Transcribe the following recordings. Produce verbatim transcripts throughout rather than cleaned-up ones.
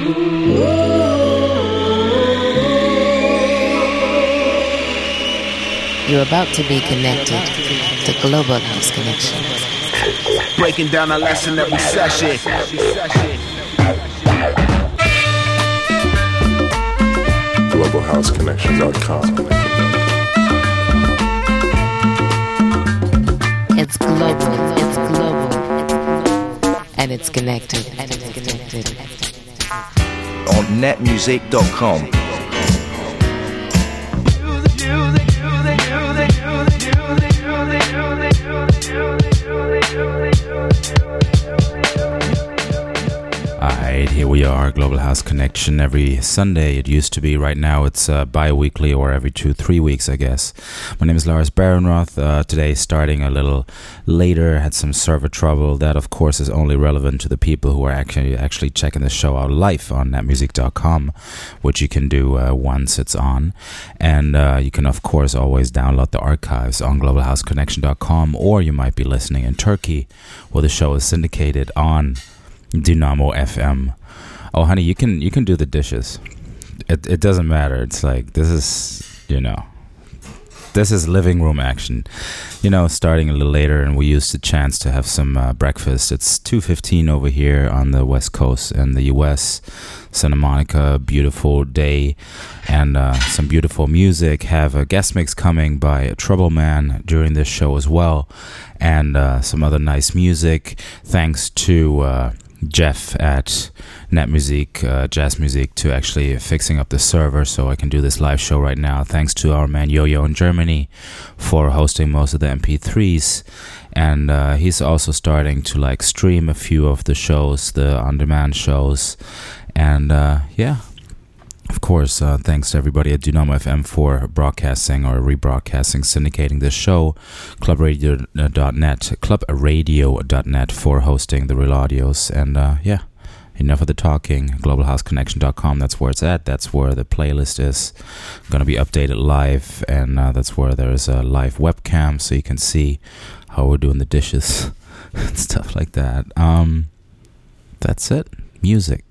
You're about to be connected to Global House Connection. Breaking down a lesson every session. global house connection dot com. It's global, it's global, and it's connected, and it's connected. On net music dot com. Alright, here we are, Global House Connection every Sunday. It used to be, right now it's uh, bi-weekly or every two, three weeks, I guess. My name is Lars Barenroth. Uh, today starting a little later, had some server trouble. That, of course, is only relevant to the people who are actually actually checking the show out live on net music dot com, which you can do uh, once it's on. And uh, you can, of course, always download the archives on global house connection dot com, or you might be listening in Turkey, where the show is syndicated on Dynamo F M. Oh, honey, you can you can do the dishes. It it doesn't matter. It's like, this is, you know, this is living room action. You know, starting a little later, and we used the chance to have some uh, breakfast. It's two fifteen over here on the West Coast in the U S. Santa Monica, beautiful day, and uh, some beautiful music. Have a guest mix coming by Trouble Man during this show as well, and uh, some other nice music. Thanks to uh, Jeff at NetMusic, uh, Jazz Music, to actually fixing up the server so I can do this live show right now. Thanks to our man Yo-Yo in Germany for hosting most of the M P threes. And uh, he's also starting to like stream a few of the shows, the on-demand shows. And uh, yeah, of course, uh, thanks to everybody at Dynamo F M for broadcasting or rebroadcasting, syndicating this show. club radio dot net, club radio dot net for hosting the real audios. And uh, yeah, enough of the talking. global house connection dot com, that's where it's at. That's where the playlist is going to be updated live. And uh, that's where there's a live webcam, so you can see how we're doing the dishes and stuff like that. Um, that's it. Music.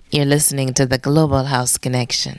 You're listening to the Global House Connection.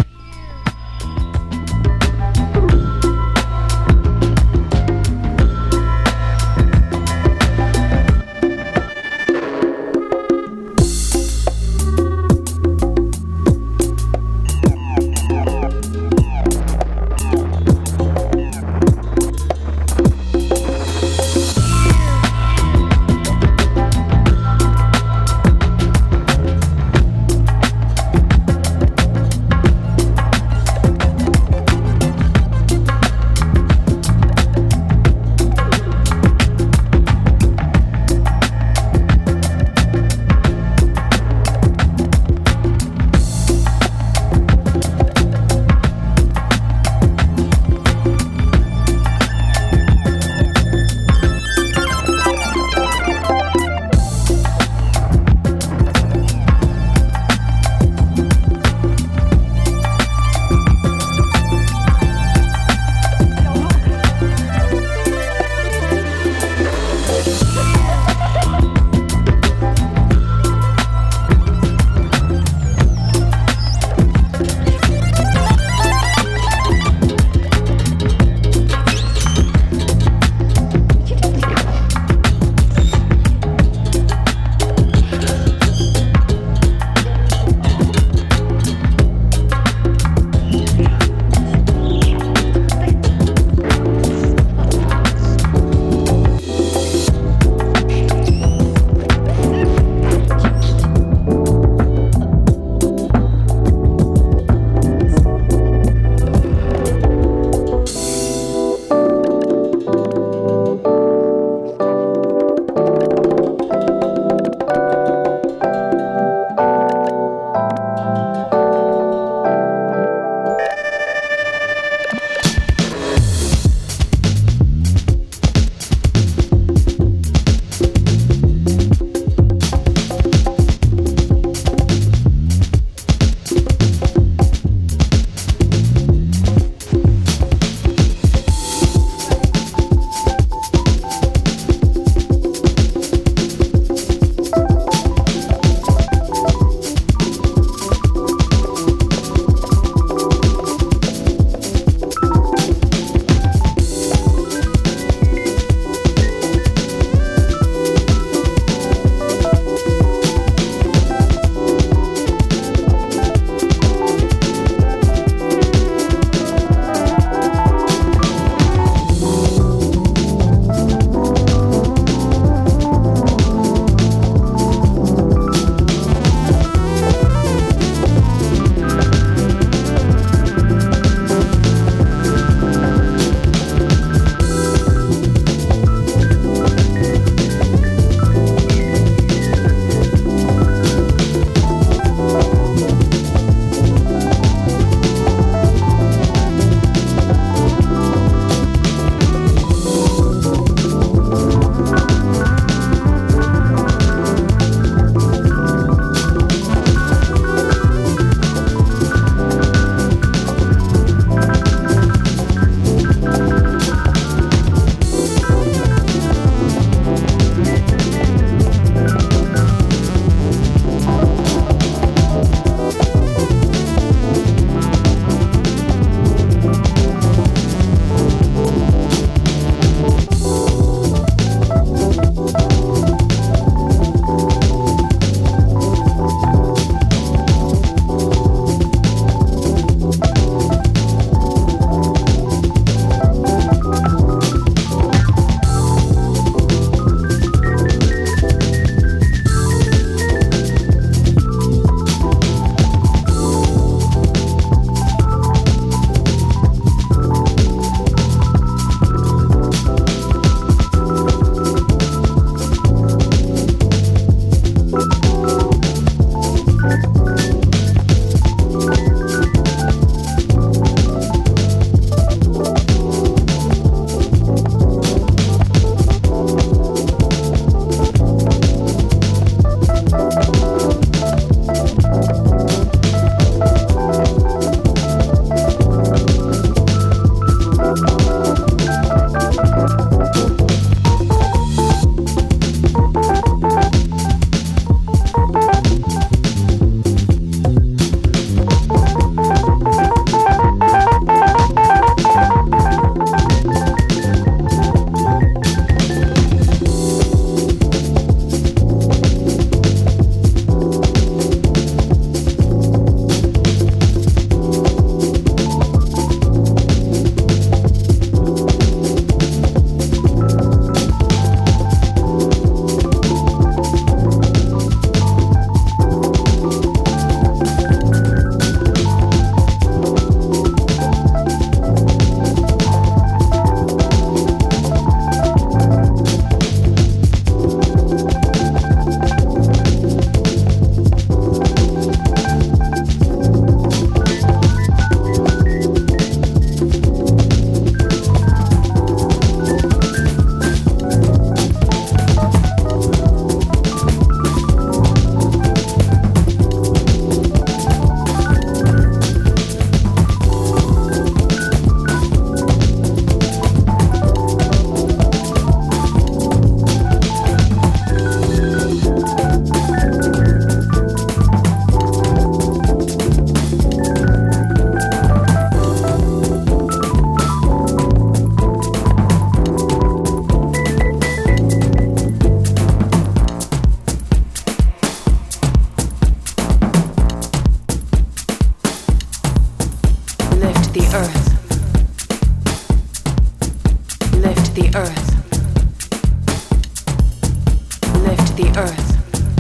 the earth.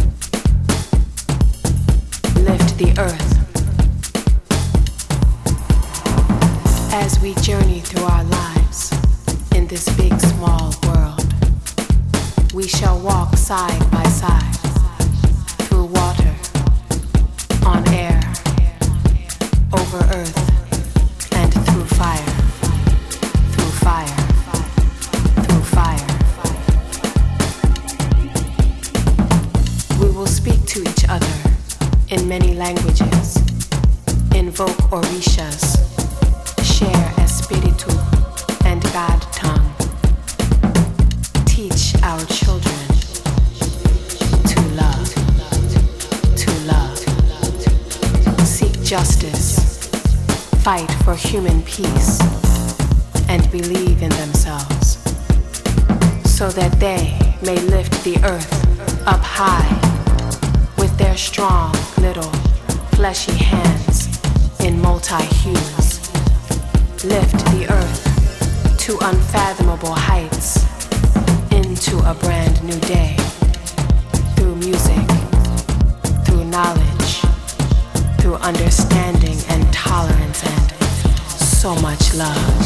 Lift the earth. As we journey through our lives in this big, small world, we shall walk side by side through water, on air, over earth, and through fire, through fire, through fire. We will speak to each other in many languages, invoke orishas, share espiritu and God tongue, teach our children to love, to love, seek justice, fight for human peace, and believe in themselves, so that they may lift the earth up high with their strong little fleshy hands in multi-hues. Lift the earth to unfathomable heights into a brand new day through music, through knowledge, through understanding and tolerance and so much love,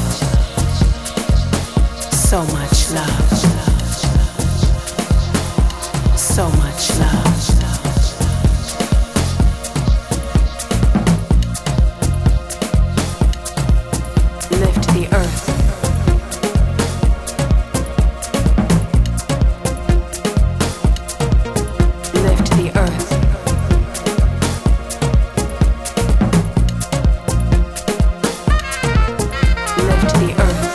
so much love, so much love. Lift the earth. Lift the earth. Lift the earth.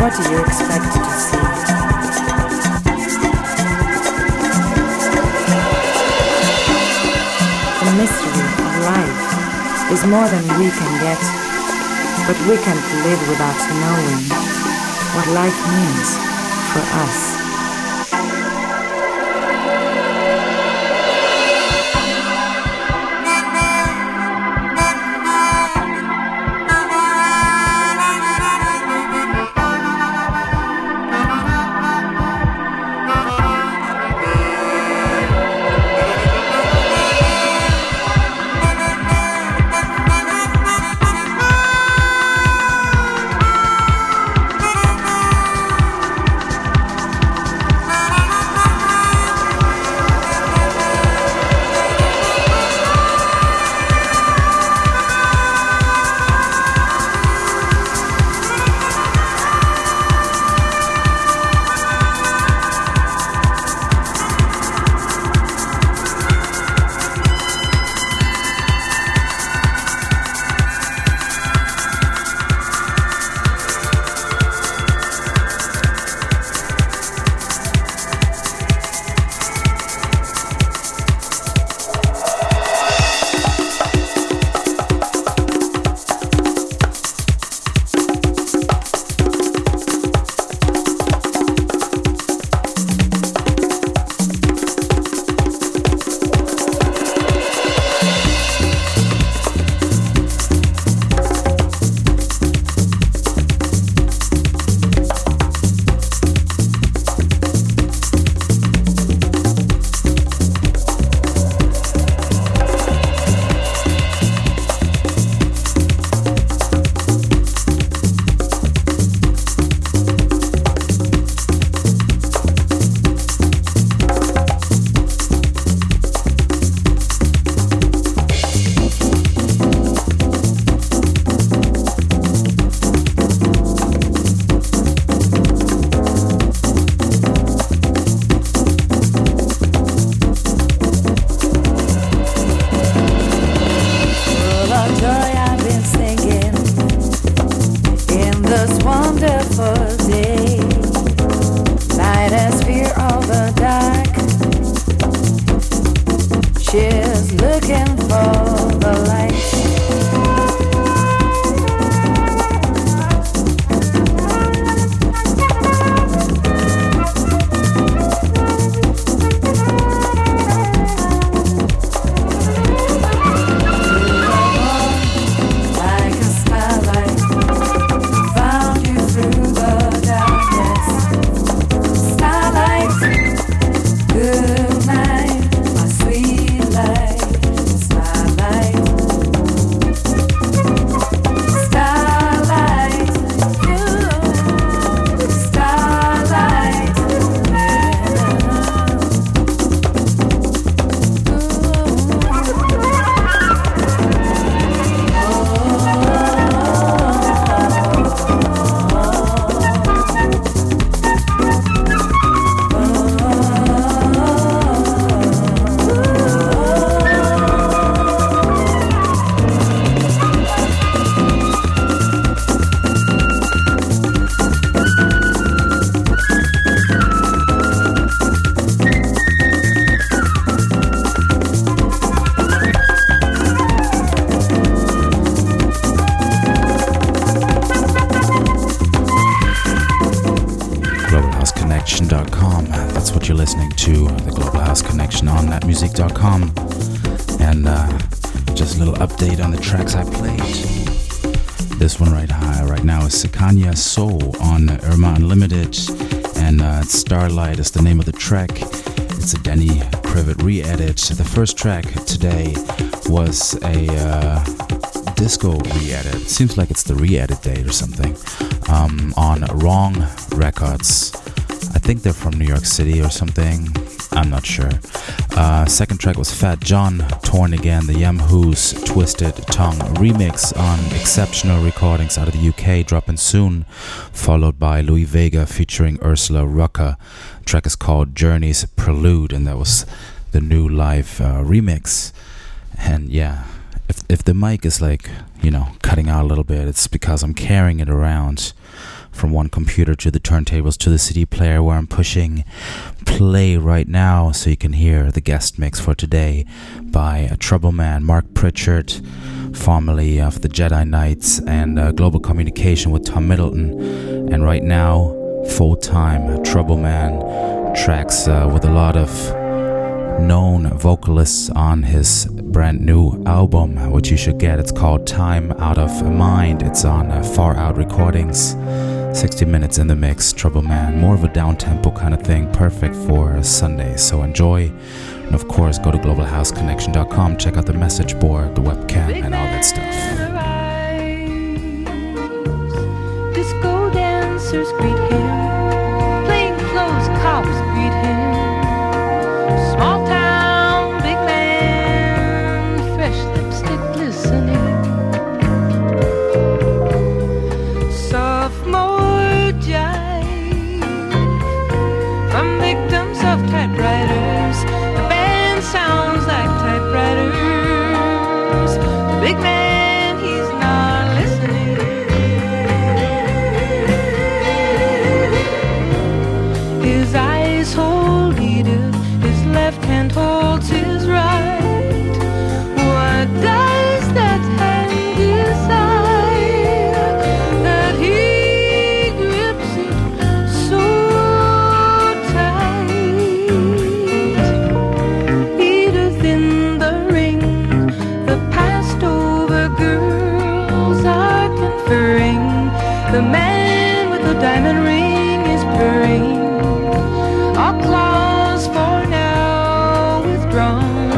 What do you expect to see? The mystery of life is more than we can get, but we can't live without knowing what life means for us. Listening to the Global House Connection on net music dot com, and uh, just a little update on the tracks I played. This one right high right now is Sakanya Soul on Irma Unlimited, and uh, Starlight is the name of the track. It's a Danny Krivit re-edit. The first track today was a uh, disco re-edit. Seems like it's the re-edit date or something, um, on Wrong Records. I think they're from New York City or something. I'm not sure. Uh, second track was Fat John, Torn Again, the Yamhoo's Twisted Tongue remix on Exceptional Recordings out of the U K, dropping soon, followed by Louis Vega featuring Ursula Rucker. The track is called Journey's Prelude, and that was the new live uh, remix. And yeah, if if the mic is like, you know, cutting out a little bit, it's because I'm carrying it around from one computer to the turntables to the C D player, where I'm pushing play right now so you can hear the guest mix for today by a Trouble Man, Mark Pritchard, formerly of the Jedi Knights, and uh, Global Communication with Tom Middleton. And right now, full-time Trouble Man tracks uh, with a lot of known vocalists on his brand new album, which you should get. It's called Time Out of Mind. It's on uh, Far Out Recordings. sixty minutes in the mix, Trouble Man. More of a down-tempo kind of thing, perfect for Sunday. So enjoy. And of course, go to global house connection dot com, check out the message board, the webcam, and all that stuff. Disco dancers greet him. Plain clothes cops greet him. Small town, big man, fresh lipstick glistening. Sophomore jive from victims of typewriters. The band sounds like typewriters. The big man, he's not listening. His eyes hold Edith, his left hand holds his right. What does that hand desire that he grips it so tight? Edith in the ring, the passed over girls are conferring. The man with the diamond ring is purring. All claws for now withdrawn.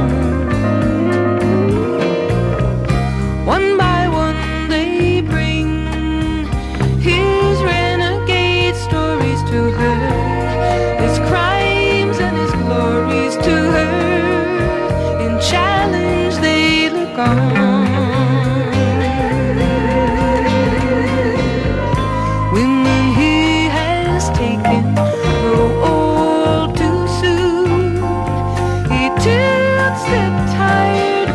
One by one they bring his renegade stories to her, his crimes and his glories to her. In challenge they look on. Women he has taken grow old too soon. He tilts their tired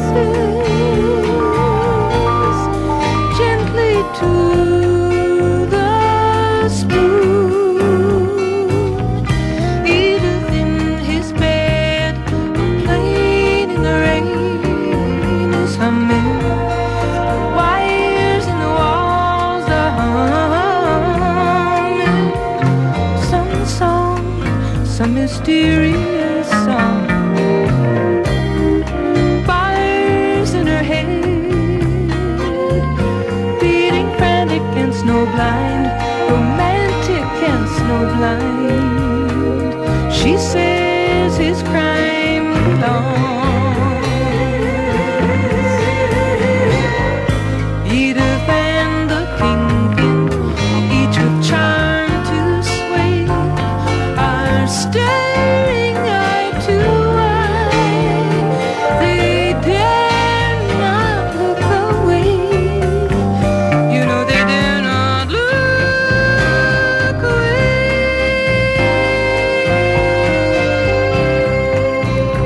faces gently to the spoon. Edith in his bed, a plane in the rain is humming. The wires in the walls are humming. Some song, some mysterious song. Fires in her head, beating frantic and snowblind, romantic and snowblind. She says his crime belongs. Edith and the kingpin, each with charm to sway, are staring eye to eye. They dare not look away. You know they dare not look away.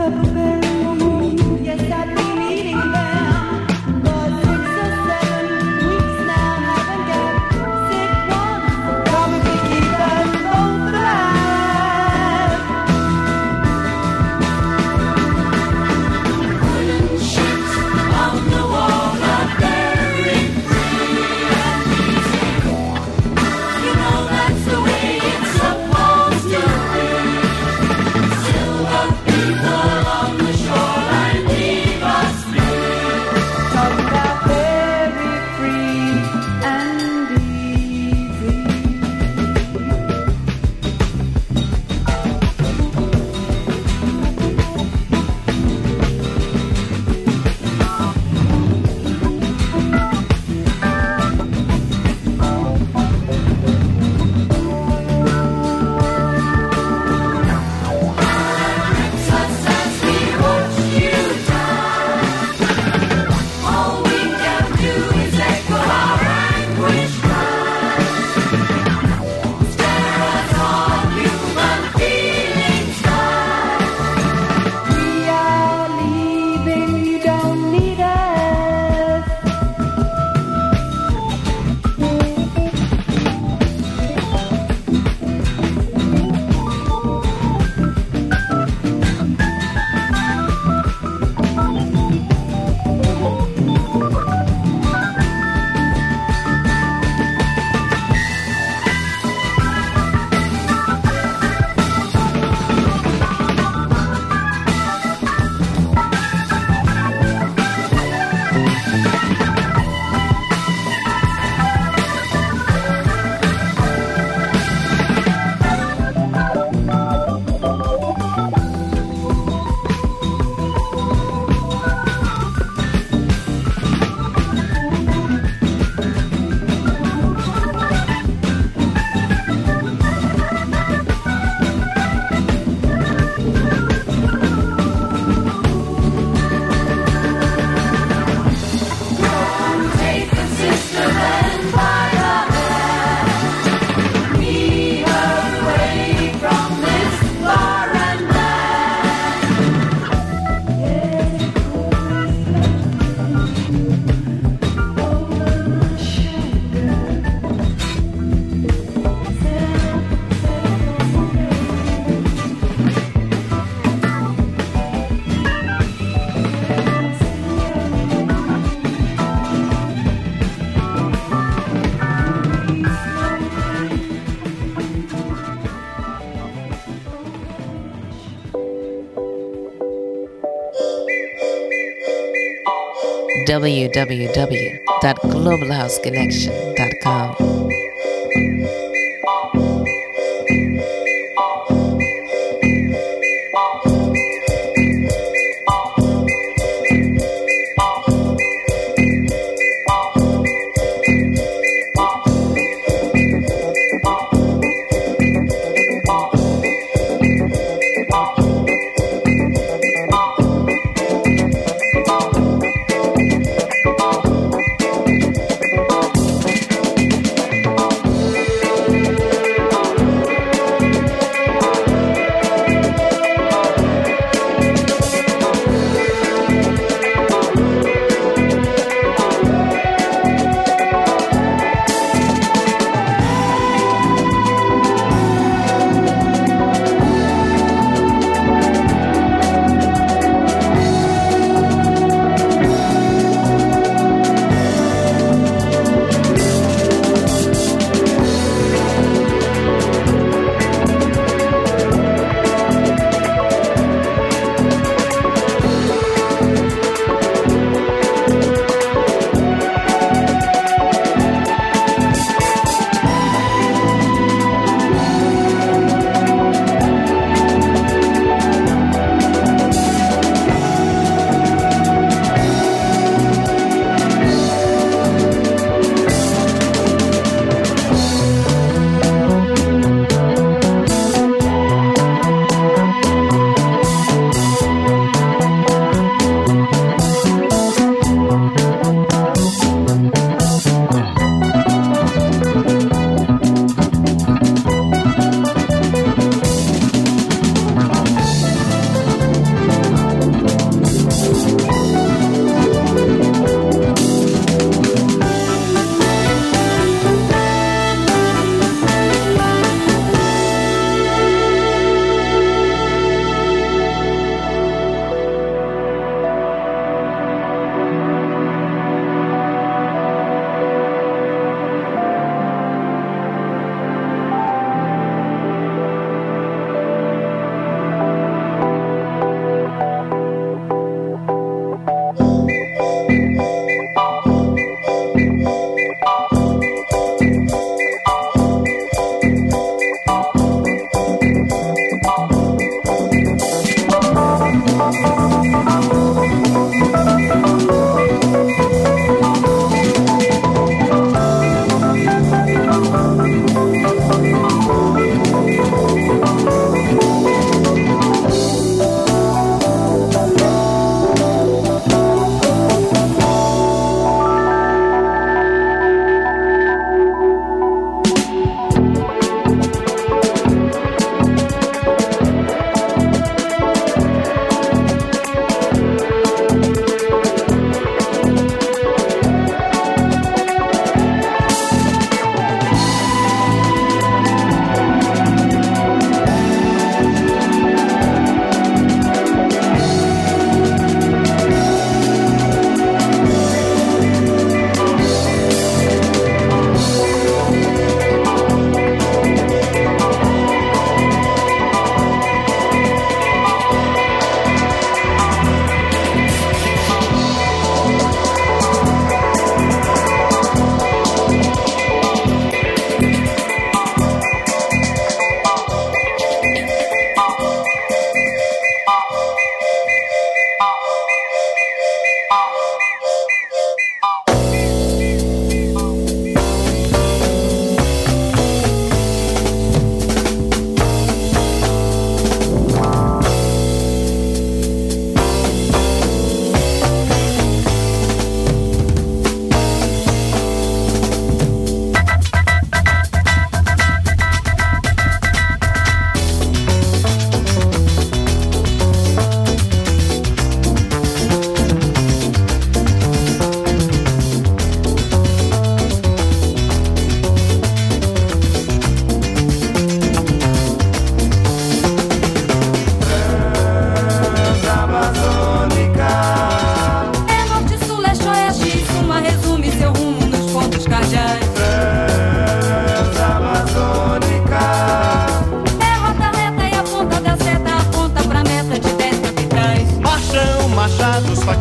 w w w dot global house connection dot com.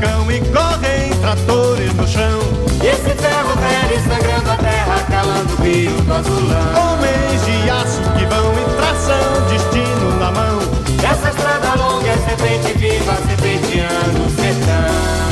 furacão e correm tratores no chão. E esse ferro velho sangrando a terra, calando o rio do azulão. Homens de aço que vão e traçam destino na mão. Essa estrada longa é serpente viva, serpenteando o sertão.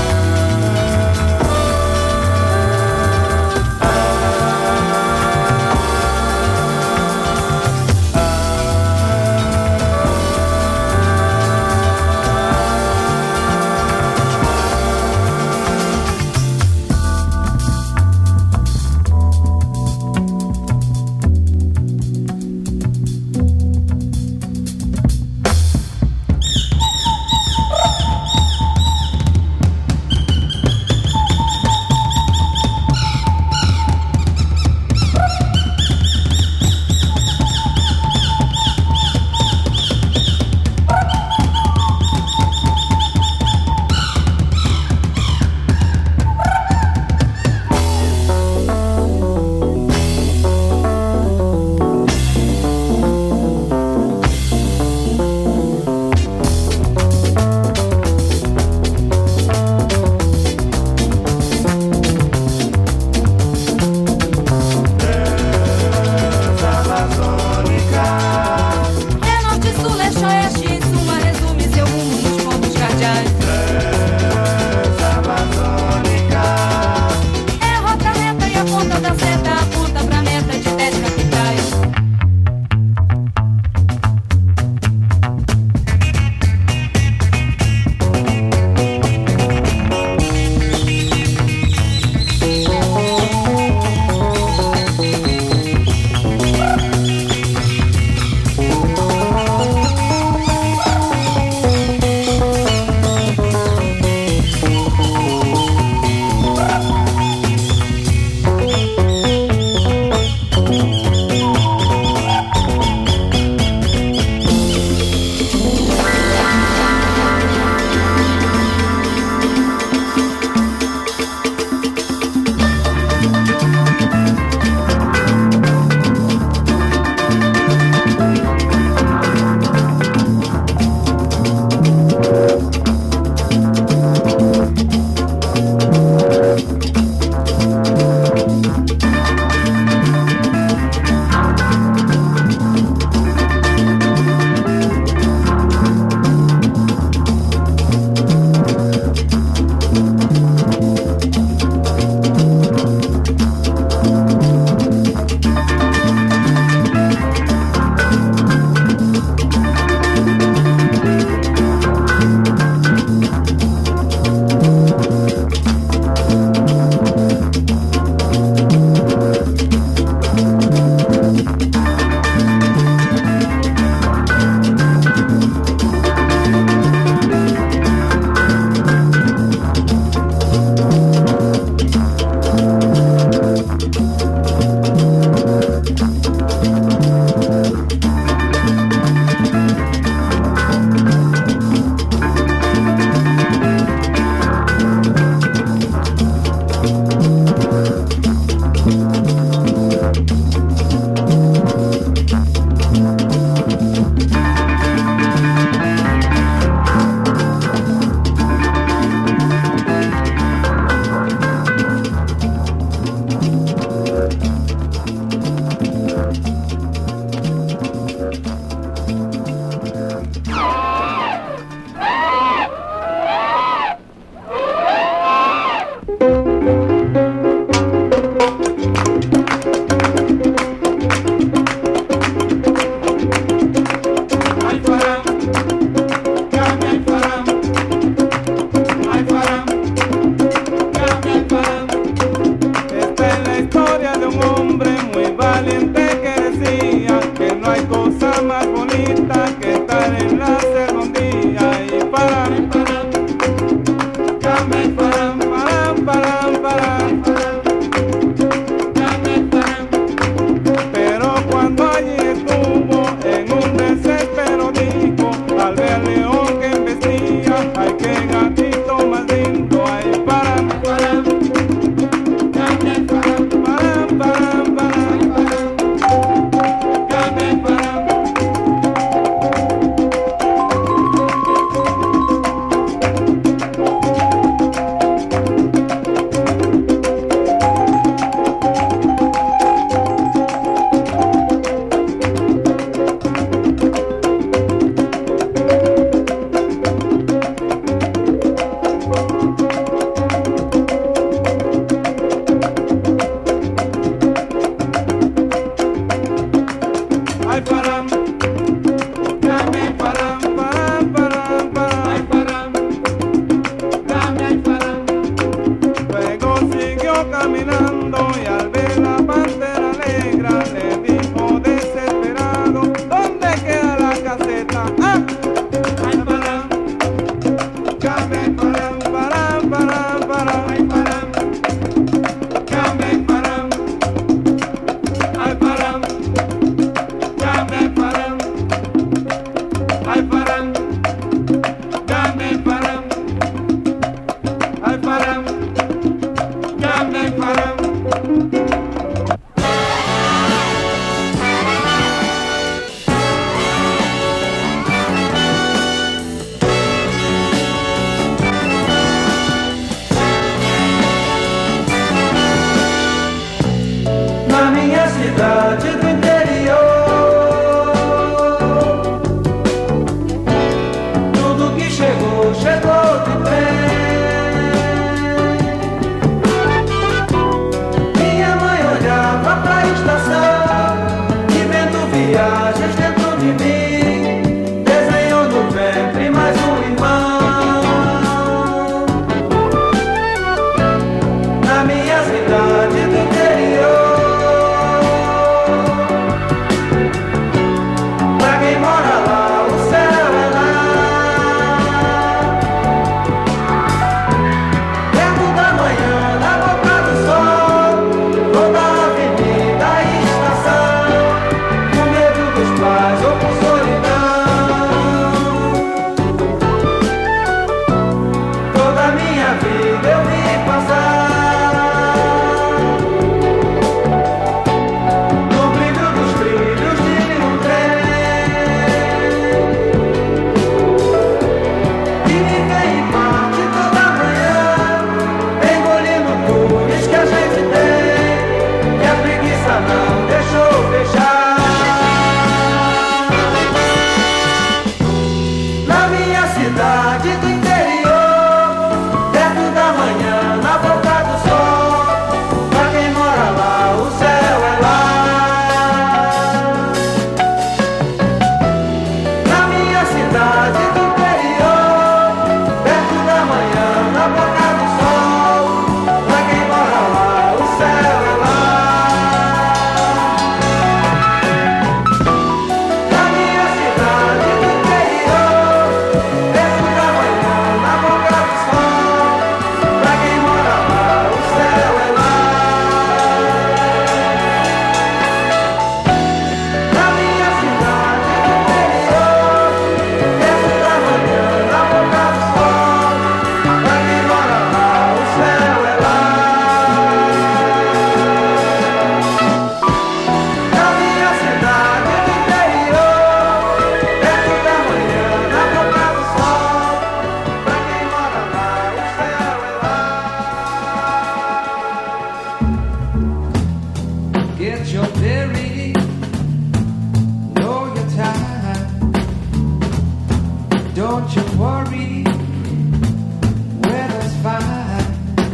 Don't you worry, weather's fine.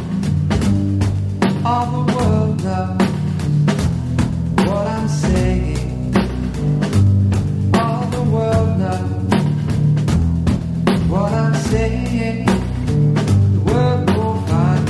All the world knows what I'm saying. All the world knows what I'm saying. The world will find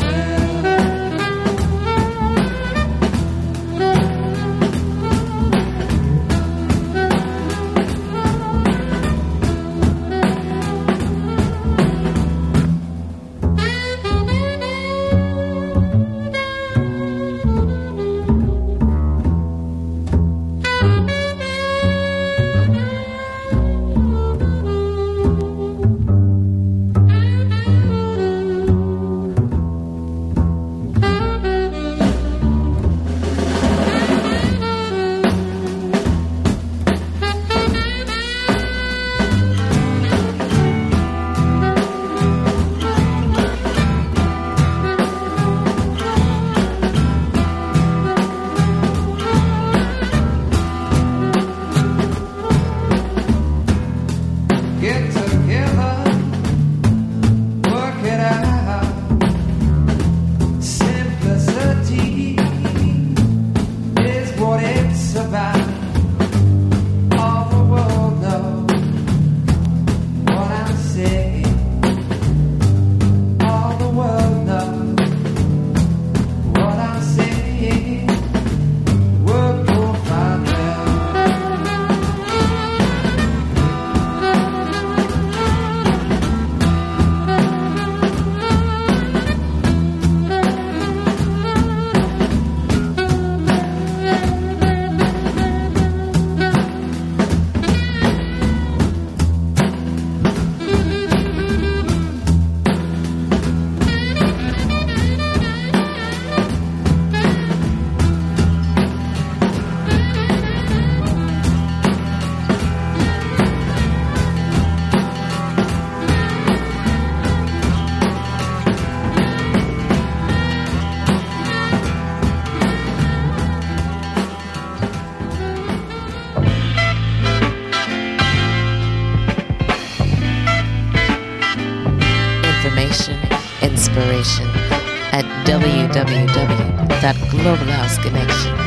inspiration at w w w dot global house connection